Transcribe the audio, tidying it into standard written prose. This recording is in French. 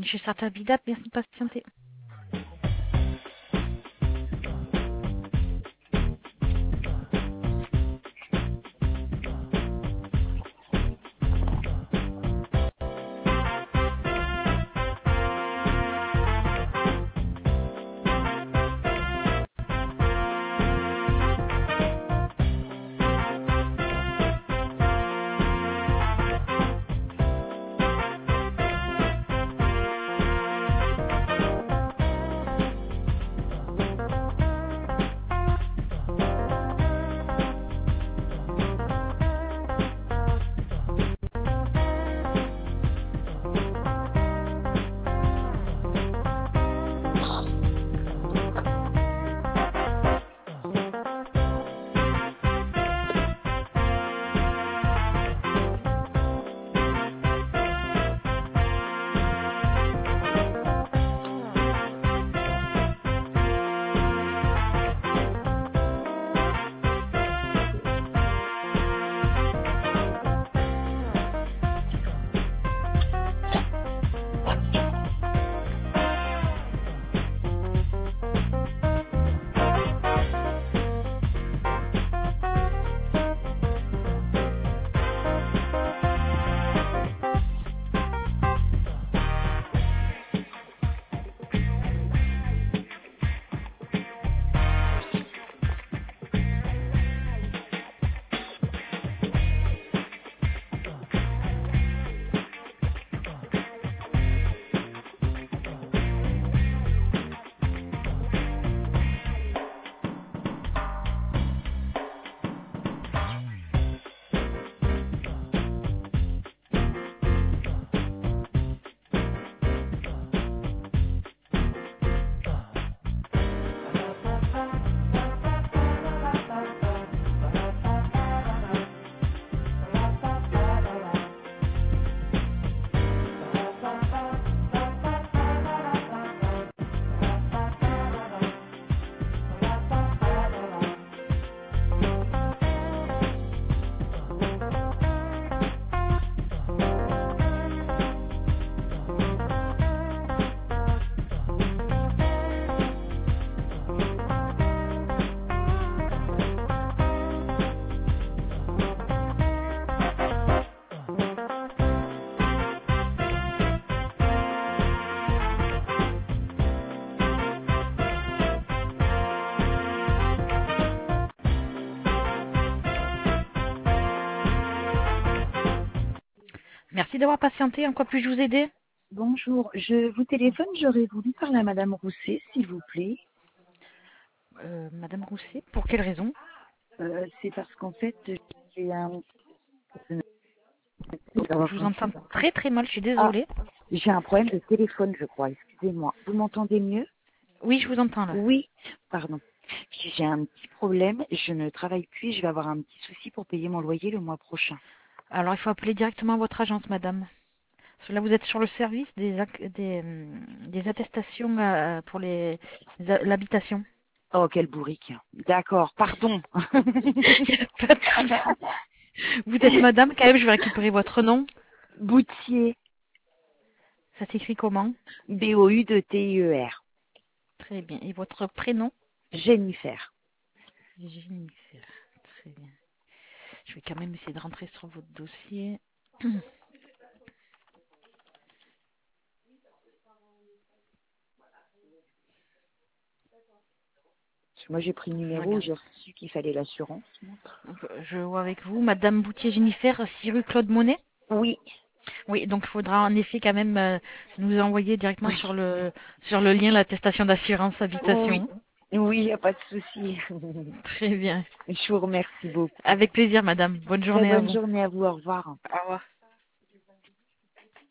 chez Sarta Vida, merci de patienter. Merci d'avoir patienté. En quoi puis-je vous aider? Bonjour, je vous téléphone, j'aurais voulu parler à Madame Rousset, s'il vous plaît. Madame Rousset, pour quelle raison? C'est parce qu'en fait, j'ai un... Je vous entends très très mal, je suis désolée. J'ai un problème de téléphone, je crois, excusez-moi. Vous m'entendez mieux? Oui, je vous entends là. Oui, pardon. J'ai un petit problème, je ne travaille plus et je vais avoir un petit souci pour payer mon loyer le mois prochain. Alors, il faut appeler directement votre agence, madame. Parce que là, vous êtes sur le service des attestations pour l'habitation. Oh, quel bourrique. D'accord, pardon. Pas de souci. Vous êtes madame, quand même, je vais récupérer votre nom. Boutier. Ça s'écrit comment? B-O-U-T-I-E-R. Très bien. Et votre prénom? Jennifer. Jennifer. Très bien. Je vais quand même essayer de rentrer sur votre dossier. Moi, j'ai pris le numéro, j'ai reçu qu'il fallait l'assurance. Je vois avec vous, Madame Boutier-Jennifer, 6 rue Claude Monet. Oui. Oui, donc il faudra en effet quand même nous envoyer directement sur le lien l'attestation d'assurance habitation. Oui, il n'y a pas de souci. Très bien. Je vous remercie beaucoup. Avec plaisir, madame. Bonne journée à vous. Bonne journée à vous, au revoir. Au revoir.